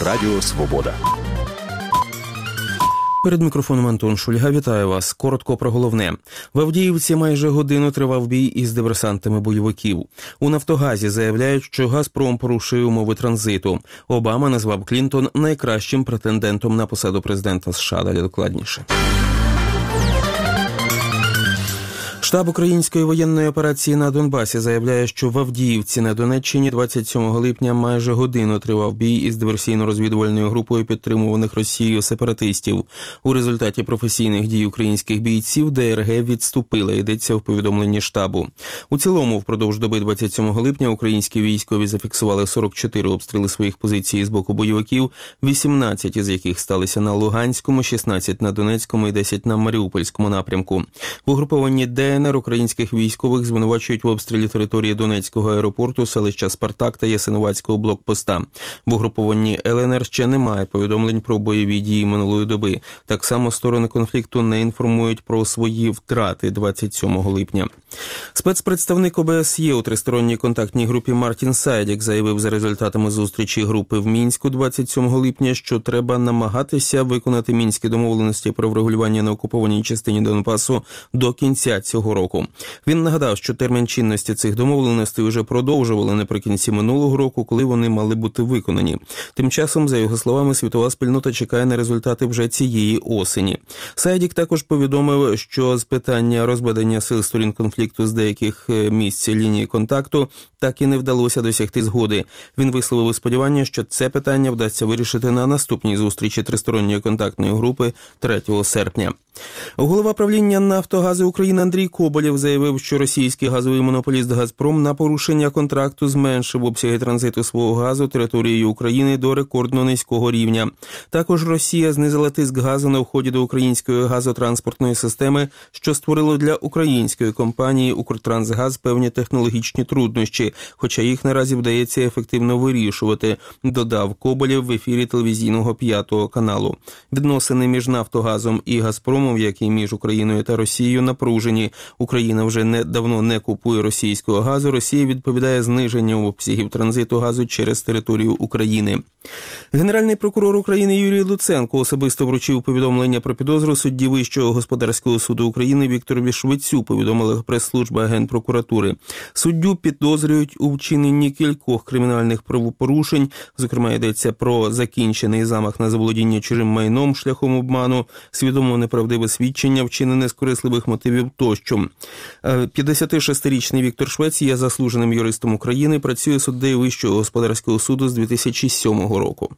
Радіо Свобода. Перед мікрофоном Антон Шульга. Вітаю вас. Коротко про головне. В Авдіївці майже годину тривав бій із диверсантами бойовиків. У «Нафтогазі» заявляють, що «Газпром» порушує умови транзиту. Обама назвав Клінтон найкращим претендентом на посаду президента США. Далі докладніше. Штаб української воєнної операції на Донбасі заявляє, що в Авдіївці на Донеччині 27 липня майже годину тривав бій із диверсійно-розвідувальною групою підтримуваних Росією сепаратистів. У результаті професійних дій українських бійців ДРГ відступила, йдеться в повідомленні штабу. У цілому, впродовж доби 27 липня українські військові зафіксували 44 обстріли своїх позицій з боку бойовиків, 18 із яких сталися на Луганському, 16 на Донецькому і 10 на Маріупольському напрямку. В угрупованні ДНР українських військових звинувачують в обстрілі території Донецького аеропорту, селища Спартак та Ясинуватського блокпоста. В угрупованні ЛНР ще немає повідомлень про бойові дії минулої доби. Так само сторони конфлікту не інформують про свої втрати 27 липня. Спецпредставник ОБСЄ у тристоронній контактній групі Мартін Сайдік заявив за результатами зустрічі групи в Мінську 27 липня, що треба намагатися виконати мінські домовленості про врегулювання на окупованій частині Донбасу до кінця цього року. Він нагадав, що термін чинності цих домовленостей вже продовжували наприкінці минулого року, коли вони мали бути виконані. Тим часом, за його словами, світова спільнота чекає на результати вже цієї осені. Сайдік також повідомив, що з питання розведення сил сторін конфлікту з деяких місць лінії контакту так і не вдалося досягти згоди. Він висловив сподівання, що це питання вдасться вирішити на наступній зустрічі тристоронньої контактної групи 3 серпня. Голова правління «Нафтогази України» Андрій Коболєв заявив, що російський газовий монополіст «Газпром» на порушення контракту зменшив обсяги транзиту свого газу територією України до рекордно низького рівня. Також Росія знизила тиск газу на вході до української газотранспортної системи, що створило для української компанії «Укртрансгаз» певні технологічні труднощі, хоча їх наразі вдається ефективно вирішувати, додав Коболєв в ефірі телевізійного 5 каналу. Відносини між «Нафтогазом» і «Газпромом», як і між Україною та Росією, напружені. Україна вже давно не купує російського газу. Росія відповідає зниженням обсягів транзиту газу через територію України. Генеральний прокурор України Юрій Луценко особисто вручив повідомлення про підозру судді Вищого господарського суду України Вікторові Швецю, повідомила прес-служба Генпрокуратури. Суддю підозрюють у вчиненні кількох кримінальних правопорушень, зокрема йдеться про закінчений замах на заволодіння чужим майном шляхом обману, свідомо неправдиве свідчення, вчинене з корисливих мотивів тощо. 56-річний Віктор Швець є заслуженим юристом України, працює суддею Вищого господарського суду з 2007 року.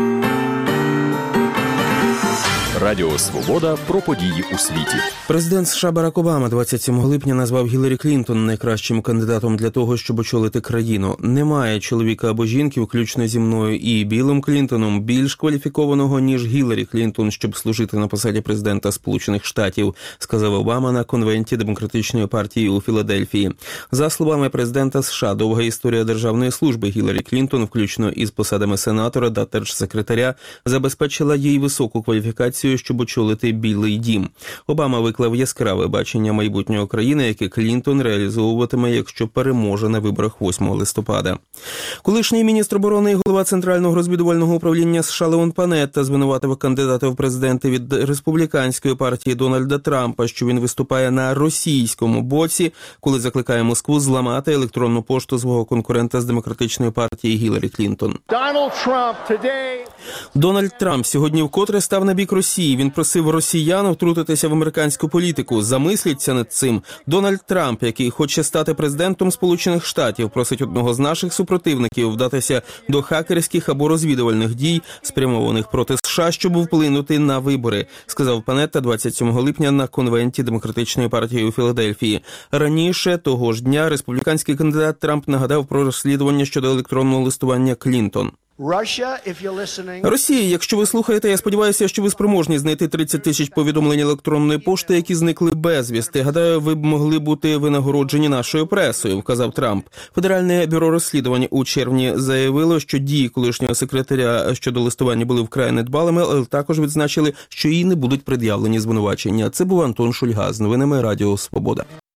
Радіо Свобода про події у світі. Президент США Барак Обама 27 липня назвав Гіларі Клінтон найкращим кандидатом для того, щоб очолити країну. Немає чоловіка або жінки, включно зі мною і Біллом Клінтоном, більш кваліфікованого, ніж Гіларі Клінтон, щоб служити на посаді президента Сполучених Штатів, сказав Обама на конвенті Демократичної партії у Філадельфії. За словами президента США, довга історія державної служби Гіларі Клінтон, включно із посадами сенатора та держсекретаря, забезпечила їй високу кваліфікацію, щоб очолити Білий дім. Обама виклав яскраве бачення майбутнього країни, яке Клінтон реалізовуватиме, якщо переможе на виборах 8 листопада. Колишній міністр оборони і голова Центрального розвідувального управління США Леон Панетта звинуватив кандидата в президенти від республіканської партії Дональда Трампа, що він виступає на російському боці, коли закликає Москву зламати електронну пошту свого конкурента з демократичної партії Гіларі Клінтон. Дональд Трамп сьогодні вкотре став на бік Росії. Він просив росіян втрутитися в американську політику. Замисліться над цим. Дональд Трамп, який хоче стати президентом Сполучених Штатів, просить одного з наших супротивників вдатися до хакерських або розвідувальних дій, спрямованих проти США, щоб вплинути на вибори, сказав Панетта 27 липня на конвенті Демократичної партії у Філадельфії. Раніше того ж дня республіканський кандидат Трамп нагадав про розслідування щодо електронного листування Клінтон. Росія, якщо ви слухаєте, я сподіваюся, що ви спроможні знайти 30 тисяч повідомлень електронної пошти, які зникли безвісти. Гадаю, ви б могли бути винагороджені нашою пресою, вказав Трамп. Федеральне бюро розслідувань у червні заявило, що дії колишнього секретаря щодо листування були вкрай недбалими, але також відзначили, що їй не будуть пред'явлені звинувачення. Це був Антон Шульга з новинами Радіо Свобода.